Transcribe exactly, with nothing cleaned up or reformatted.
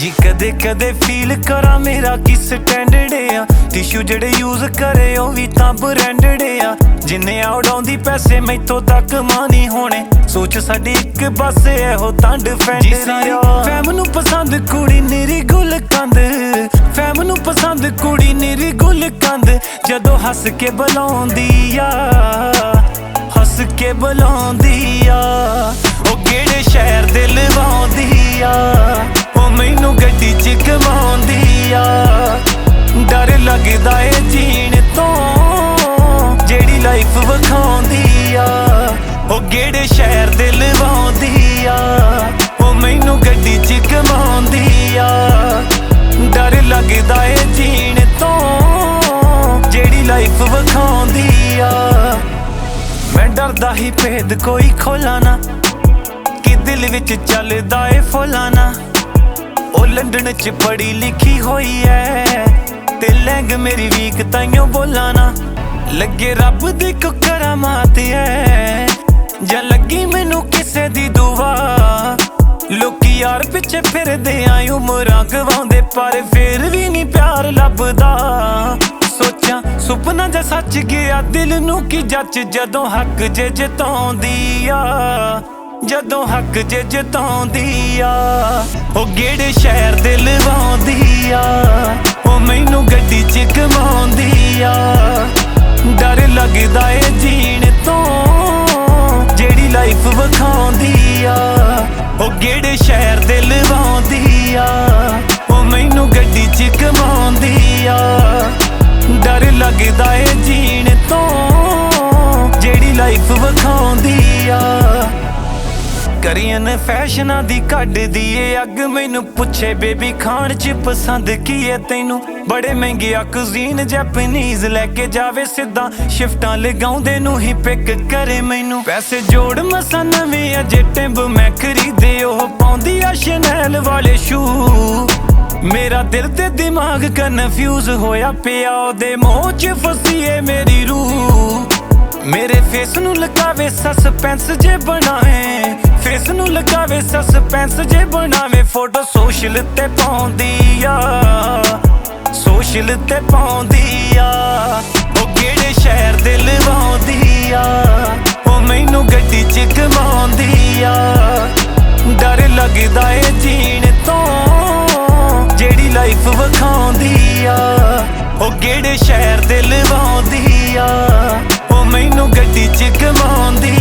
जी कदे कदे फील करा मेरा कि स्टैंडर्ड आ टिशू जेड़े यूज करे ओ भी तां ब्रांडेड आ जिन्ने उड़ाउंदी पैसे मैथों तक मानी होने सोच साडी इक बस एहो तां डिफेंडर आ फैम नूं पसंद कुड़ी निरी गुल कंद फैम नूं पसंद कुड़ी निरी गुल कंद जदों हस के बुलाउंदी आ हस के बुलाउंदी आ ओ केड़े शहर दे लवाउंदी आ ओ मैनू गड्डी च घुमाउंदी आ डर लगदा ए जीण तो जेड़ी लाइफ विखाउंदी आ ओ केड़े शहर दे लवाउंदी आ ओ मैनू गड्डी च घुमाउंदी आ डर लगदा ए जीण तो जेड़ी लाइफ विखाउंदी आ मैं डरदा ही भेद कोई खोला ना कि दिल विच चलदा ए फुलाना ओ लंडन च पढ़ी लिखी होई है ते लैंग मेरी वीक ताइयों बोला ना लगे रब दी को करामात है जा लगी मैनू किसे दी दुआ लोकी यार पिछे फिरदे आई उमरां गवाउंदे पर फिर भी नहीं प्यार लभदा सोचा सुपना जा सच गया दिल नू की जच जदों हक जे जताउंदी आ जदों हक जे जताउंदी आ ओ गेड़े शहर दे लवाउंदी आ ओ मैनू गड्डी च घुमाउंदी आ डर लगदा ए जीण तो जेड़ी लाइफ विखाउंदी आ ओ गेड़े शहर दे लवाउंदी आ ओ मैनू गड्डी च घुमाउंदी आ डर लगदा ए जीण तो जेड़ी लाइफ विखाउंदी आ करियन फैशना दी कड्ड दी ए अग मैनू पुछे बेबी खान च पसंद की है तैनू बड़े महंगे कुजीन जैपनीज लैके जावे सीधा शिफ्टां लगाउंदे नू ही पिक करे मैनू पैसे जोड़ मसा नवें अजे टिंब मैं खरीदे ओह पाउंदी आ शनैल वाले शू मेरा दिल ते दिमाग कन्फ्यूज होया पिया ओदे मोह च फसी ए मेरी रूह मेरे फेस नू लगावे सस्पेंस जे बनावे फेस नू लगावे सस्पेंस जे बनावे फोटो सोशल ते पाउंदी आ सोशल ते पाउंदी आ ओ केड़े शहर दे लवाउंदी आ ओ मैनू गड्डी च घुमाउंदी आ डर लगदा ए जीण तो जेड़ी लाइफ विखाउंदी आ ओ केड़े शहर दे लवाउंदी आ ओ मैनू गड्डी च घुमाउंदी